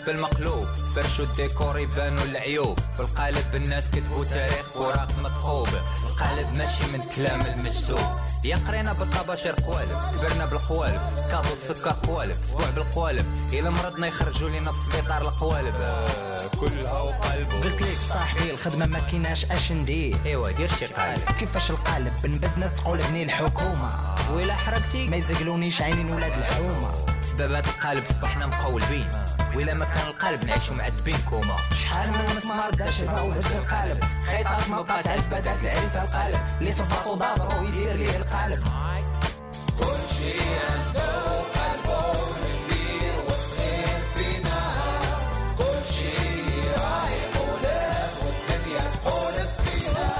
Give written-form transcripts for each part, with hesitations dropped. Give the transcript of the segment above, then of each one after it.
بالمقلوب فرشوا الديكور يبانوا العيوب بالقالب الناس كتبوا تاريخ وراق مطحوب القالب ماشي من كلام المجذوب يا قرينا بالطباشير قوالب كبرنا بالقوالب كاظو السكر قوالب اسبوع بالقوالب الى مرضنا يخرجوا لينا في السبيطار القوالب كلها وقالب قلت لك صاحبي الخدمه ما كيناش اش ندير ايوا دير شي قالب كيفاش القالب بنبز ناس تقول ابني الحكومه ولا حرقتي ما يزقلونيش عينين ولاد الحومه بسبب هاد القالب صبحنا مقولبين وإلا ما كان القالب نعيشوا معذبين كوما شحال من مسمار دار شبه وهز القالب خيطات ما بقات عز بدات العريس القالب اللي صفاطو دابرو يدير ليه القالب كل شي عنده قلبه كبير وصغير فينا كل شي رايح ولف والدنيا تحولب فينا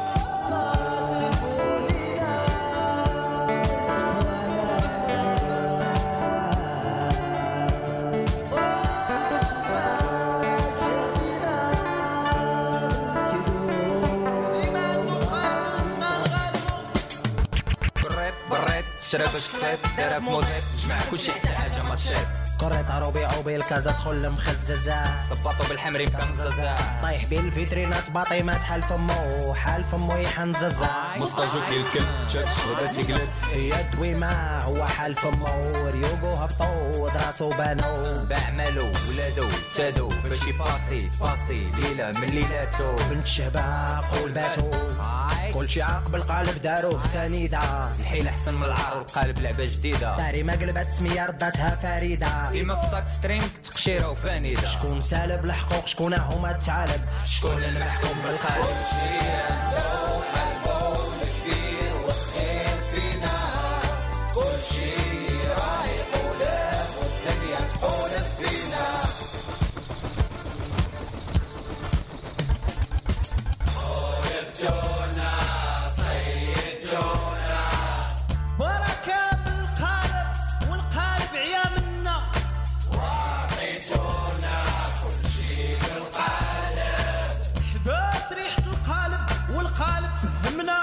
شرب شخيط دارب موزيت جمع كلشي حتى حاجة ما تشاب قريت ربيعو بالكازا دخل مخززة صباطو بالحمري مكنززة طايح بالفيترينات باطيمات حال فمو يحنززة مستجوب للكلب شاف الشهدة تقلب هي دويمة هو حال فمو ريوغو هبطو دراسو بانو بعملو ولادو تادو باش يباسي ليلة من ليلاتو بنت شهبة قول باتو كل شي عاقب القالب داروه سنيدة الحيل احسن من العار والقالب لعبة جديدة داري ما قلبت سمية رداتها فريدة ديما في الساك سترينغ تقشيرة وفانيدة شكون سالب الحقوق شكون هما الثعالب شكون المحكوم بالقالب شي عنده قلبه كبير وصغير فينا كل شي رايح ولف والدنيا تحولب فينا حولبتونا صيدتونا بركة بالقالب والقالب عيا منا وعطيتونا كل شي بالقالب حبات ريحة القالب والقالب همنا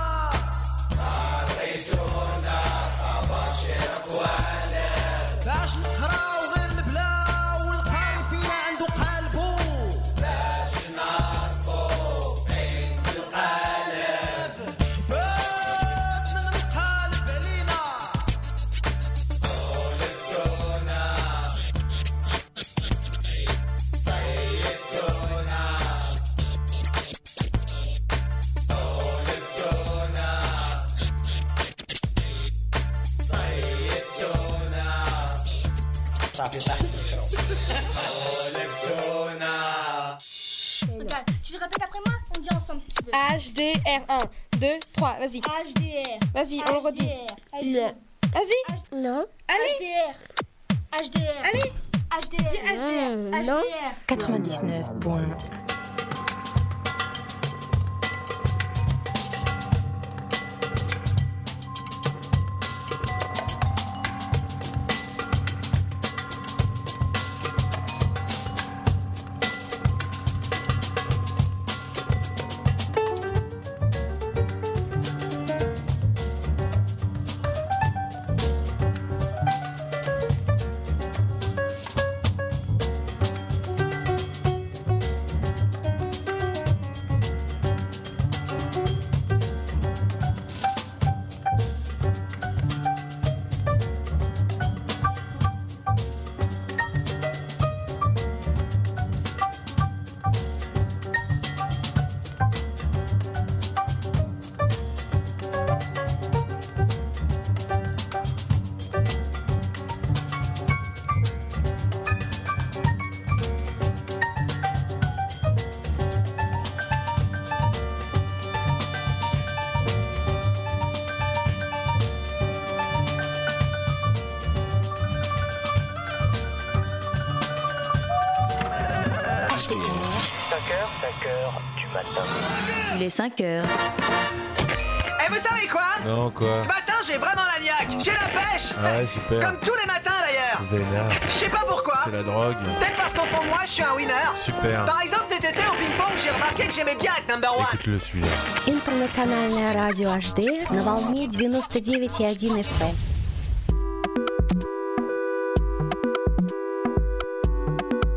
عطيتونا طباشير قوالب باش نقراو غير البلا والقاري فينا عنده قالبو باش نعرفو فين القالب حبات من القالب علينا حولبتونا صيدتونا حولبتونا صيدتونا صافي صافي حولبتونا Regarde, tu le répètes après moi? On dit ensemble si tu veux. HDR 1, 2, 3, vas-y. HDR. Vas-y, on le redit. HDR. Vas-y. Non. Allez. HDR. HDR. Allez. HDR. Dis HDR. Non. HDR. 99 points. Il est 5 heures. Et vous savez quoi? Non, quoi? Ce matin j'ai vraiment la niaque, j'ai la pêche. Ouais, super. Comme tous les matins d'ailleurs. Vénère. Je sais pas pourquoi. C'est la drogue. Peut-être parce qu'au fond de moi je suis un winner. Super. Par exemple cet été au ping-pong j'ai remarqué que j'aimais bien être number one. Écoute-le celui-là. Интернациональное радио HD на волне 99,1 FM.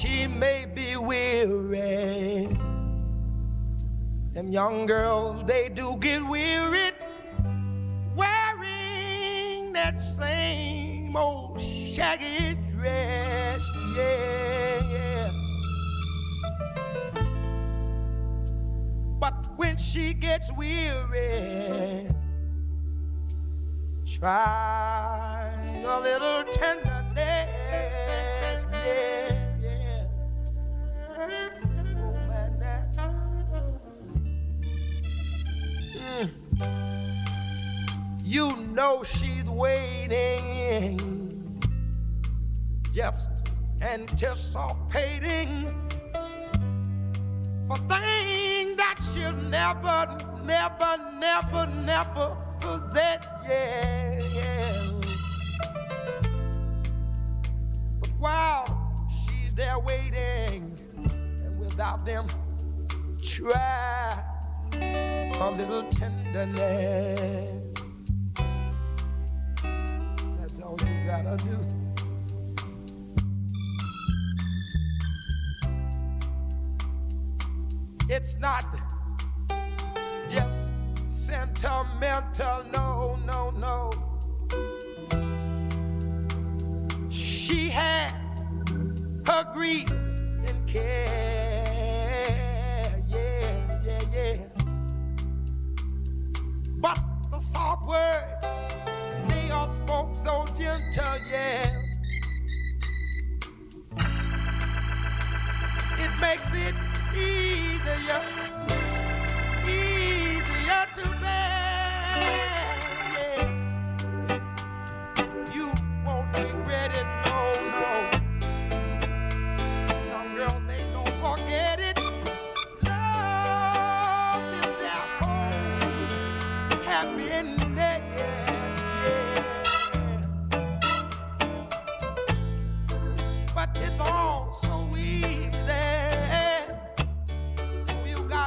she may be weary. Them young girls, they do get wearied wearing that same old shaggy dress, yeah. But when she gets weary, try a little tenderness, yeah. Oh man, that. You know she's waiting, just anticipating for things that she'll never possess, yeah. But while she's there waiting, and without them, try a little tenderness. That's all you gotta do. It's not just sentimental, no. She has her grief and care, yeah. But the soft words, they are spoke so gentle, yeah. It makes it easier to bear, yeah. You won't regret it, no. Young girls, they don't forget it. Love is their home, happiness, yeah. But it's all so easy. You got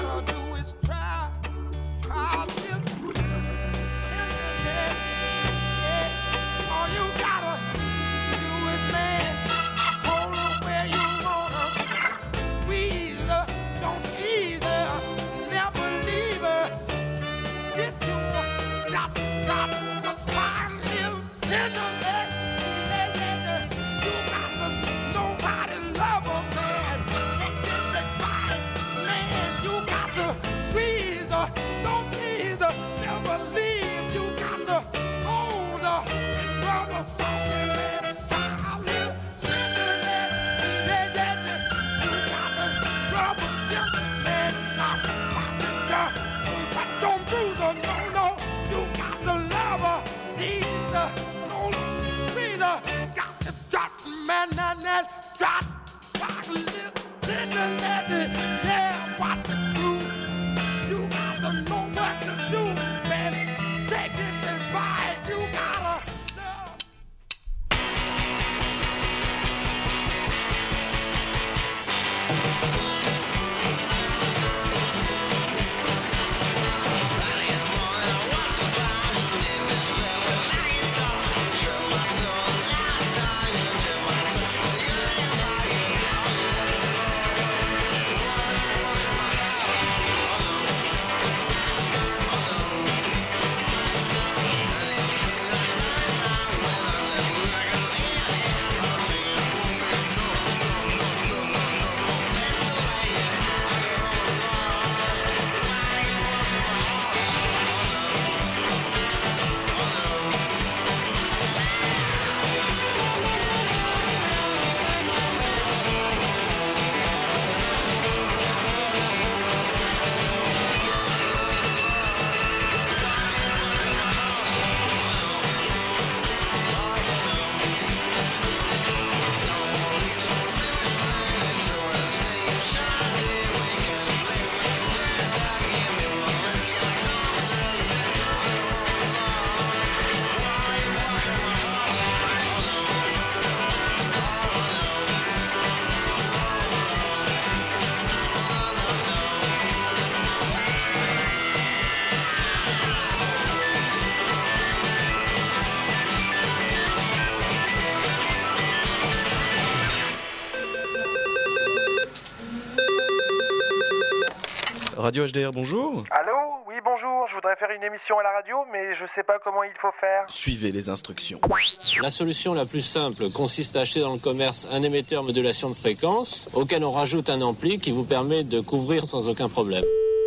Radio HDR, bonjour. Allô? Oui, bonjour, je voudrais faire une émission à la radio, mais je sais pas comment il faut faire. Suivez les instructions. La solution la plus simple consiste à acheter dans le commerce un émetteur modulation de fréquence, auquel on rajoute un ampli qui vous permet de couvrir sans aucun problème.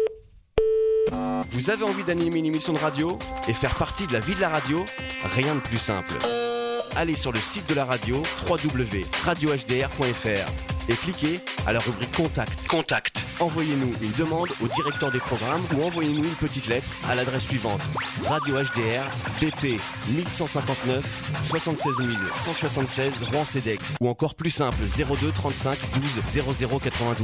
Vous avez envie d'animer une émission de radio et faire partie de la vie de la radio? Rien de plus simple. Allez sur le site de la radio, www.radiohdr.fr, et cliquez à la rubrique Contact. Envoyez-nous une demande au directeur des programmes ou envoyez-nous une petite lettre à l'adresse suivante: Radio HDR, BP 1159 76 176 Rouen-Cedex, ou encore plus simple 02 35 12 00 92.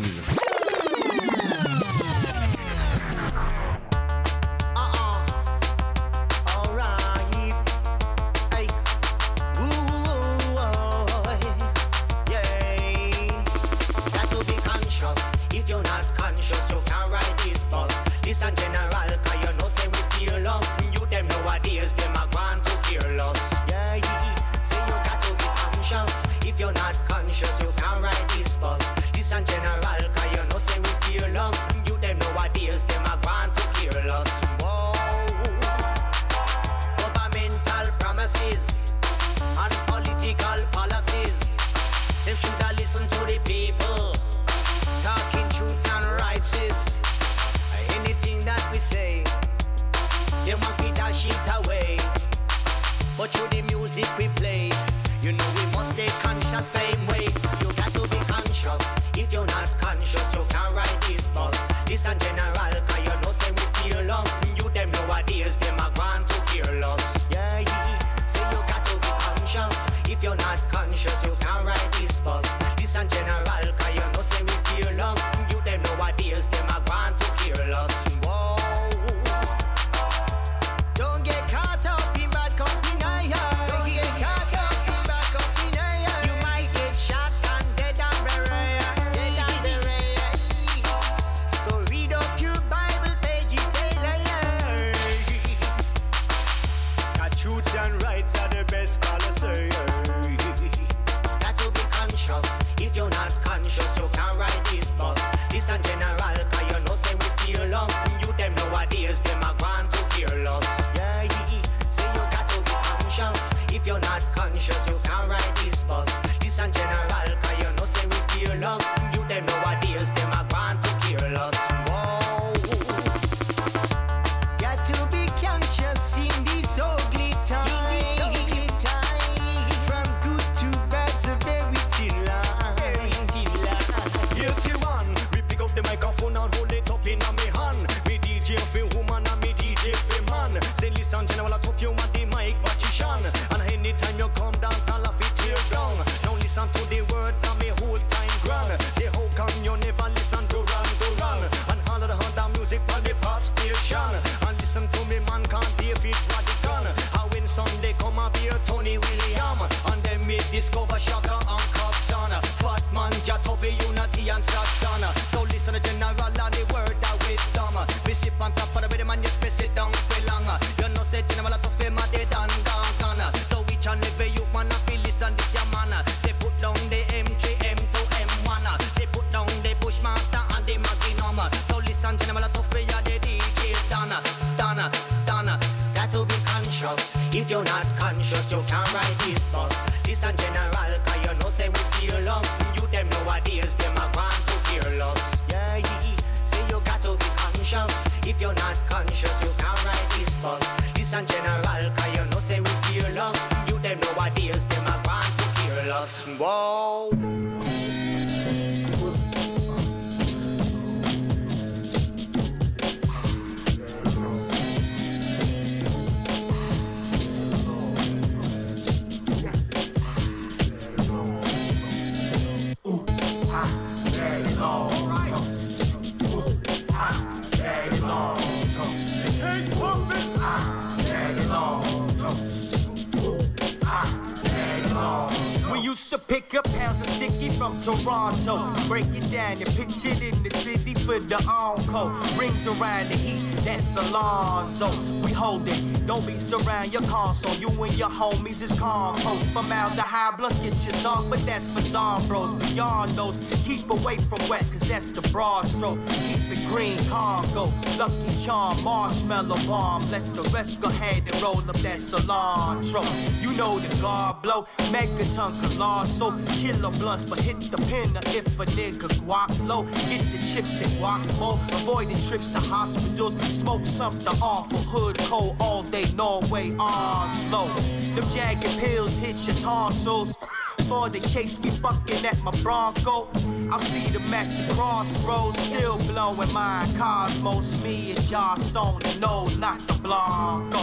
So pick up pounds of sticky from Toronto. Break it down and pitch it in the city for the encore. Rings around the heat, that's Alonzo. We hold it, don't be surround your console. You and your homies is compost. Formaldehyde blunts get your song, but that's for Zombros. Beyond those, keep away from wet, cause that's the broad stroke. Keep it green, Congo, Lucky Charm, Marshmallow Bomb. Let the rest go ahead and roll up that cilantro. You know the guard blow, Megaton Colossal. Killer blunts, but hit the pinner if a nigga guap low. Get the chips and guac mo. Avoiding trips to hospitals. Smoke something awful, hood cold all day, Norway, Oslo. Them jagged pills hit your tonsils. Before they chase me bucking at my Bronco, I'll see them at the crossroads, still blowing my Cosmos. Me and Josh Stone, no, not the Blanco.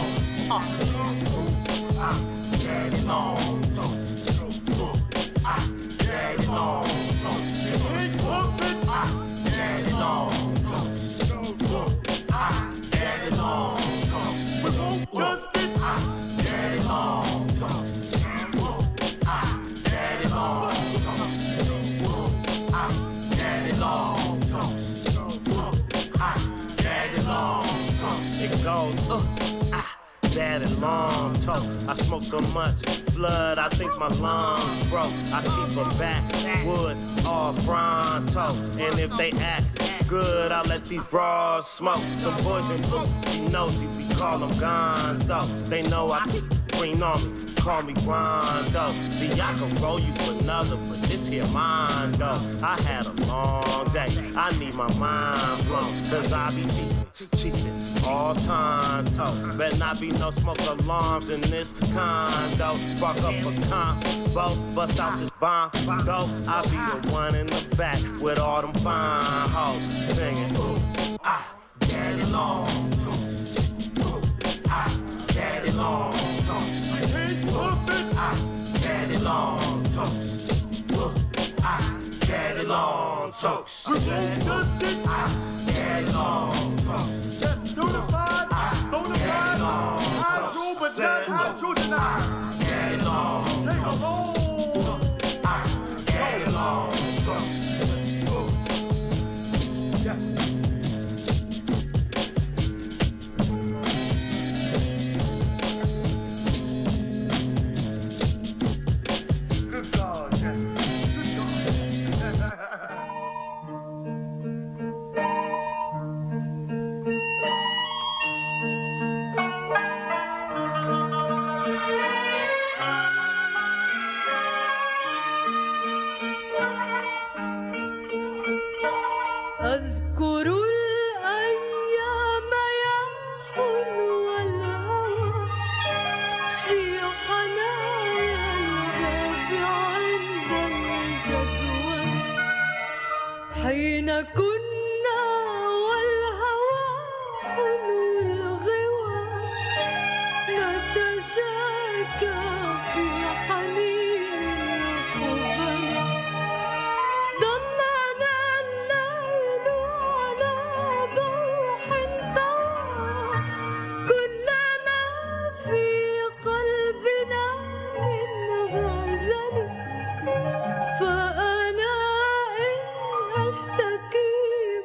Daddy long toast. Daddy long toast. Daddy long toast. Daddy long toast. We won't dust it. Daddy long toast. Daddy long toast. Daddy long toast. Daddy long toast. It goes, daddy long toast. I smoke so much blood, I think my lungs broke. I keep a backwood all fronto. And if they act good, I let these bras smoke. Them boys in blue, you nosy, we call them gonzo. They know I keep green on me, call me Rondo. See, I can roll you another, but this here mine though. I had a long day, I need my mind blown. Cause I be cheating all time toe. Better not be no smoke alarms in this condo. Spark up a convo, bust out this bomb. Go, I be the one in the back with all them fine hoes singing. Daddy long toast. Daddy long toast. Daddy long toast. Daddy long toast. Daddy long toast. Certified, bonafide, hydro, but not hydrogenized. Daddy long toast. Take a roll. Daddy long toast. Yes. Good God, yes. Good God. أذكر الأيام يا حلو الهوى في حنايا الباب عند الجدوى حين كنا والهوى حلو الغوى نتشاكى في حنين القبل ضمنا الليل على بوح طوى كلما في قلبنا من غزل فأنا إن أشتكي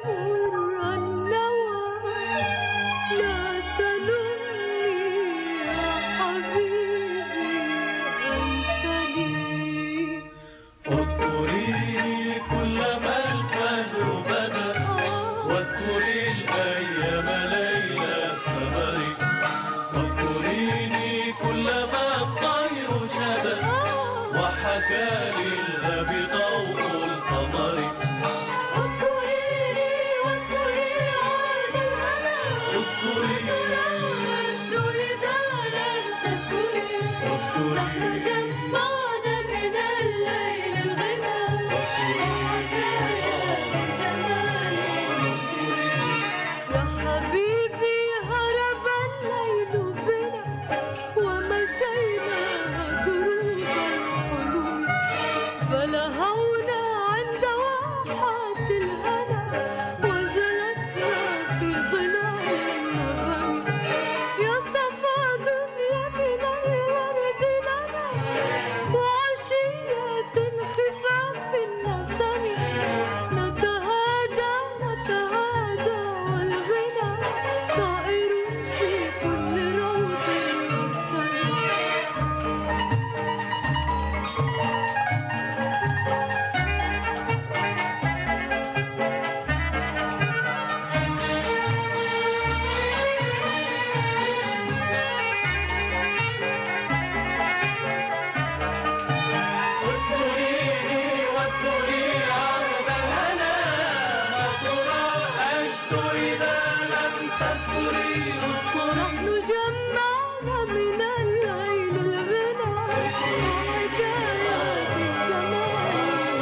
ونحن جمعنا من الليل الغنى حكايات الجمال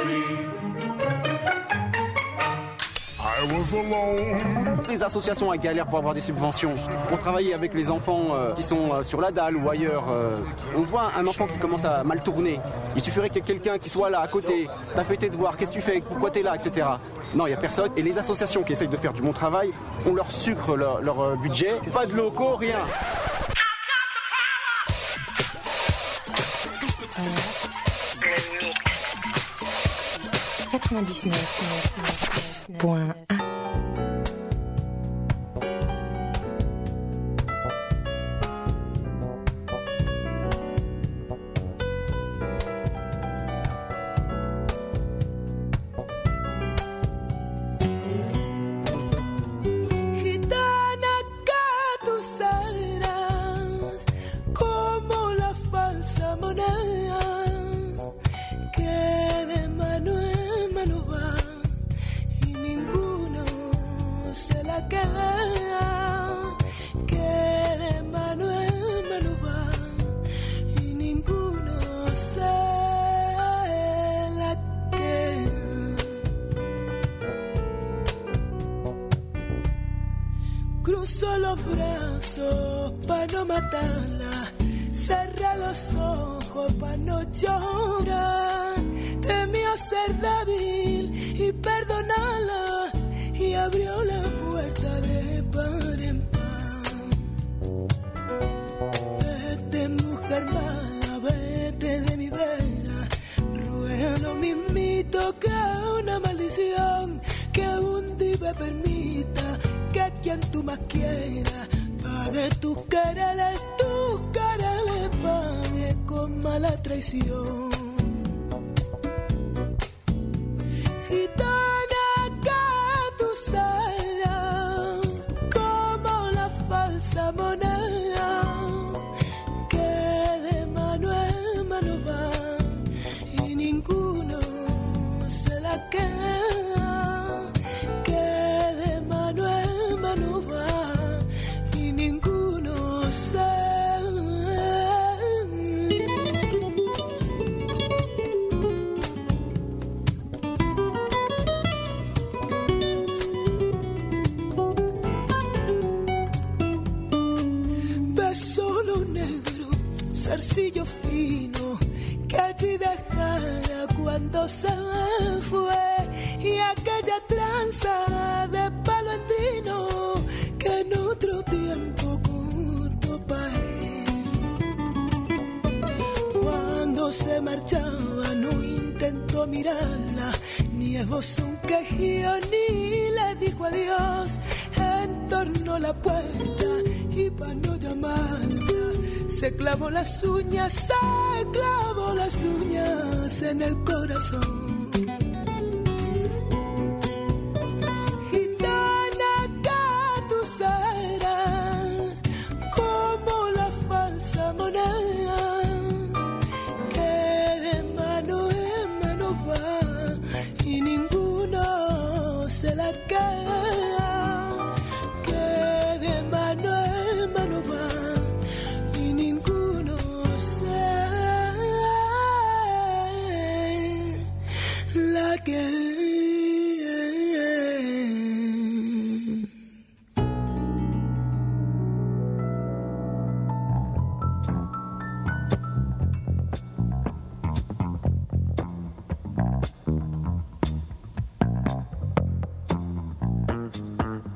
Les associations galèrent pour avoir des subventions. Pour travailler avec les enfants qui sont sur la dalle ou ailleurs, on voit un enfant qui commence à mal tourner. Il suffirait qu'il y ait quelqu'un qui soit là à côté. T'as fait tes devoirs, qu'est-ce que tu fais, pourquoi t'es là, etc. Non, il n'y a personne. Et les associations qui essayent de faire du bon travail, on leur sucre leur budget. Pas de locaux, rien. Cruzo los brazos pa' no matarla, cerra los ojos pa' no llorar. Temió ser débil y perdonarla y abrió la puerta de par en par. Vete, mujer mala, vete de mi vera, ruego lo mismito que una maldición, que un diva permita que a quien tú más quieras pague tus quereres pague con mala traición. Gitana que tú serás como la falsa moneda que de mano en mano va y ninguno se la queda. Zarcillo fino que allí dejara cuando se fue, y aquella tranza de palo andino que en otro tiempo cortó pa' él. Cuando se marchaba no intentó mirarla, ni esbozó un quejío ni le dijo adiós. Entornó la puerta y pa' no llamarla se clavó las uñas en el corazón. Gitana que tú serás como la falsa moneda que de mano en mano va y ninguno se la queda. Again.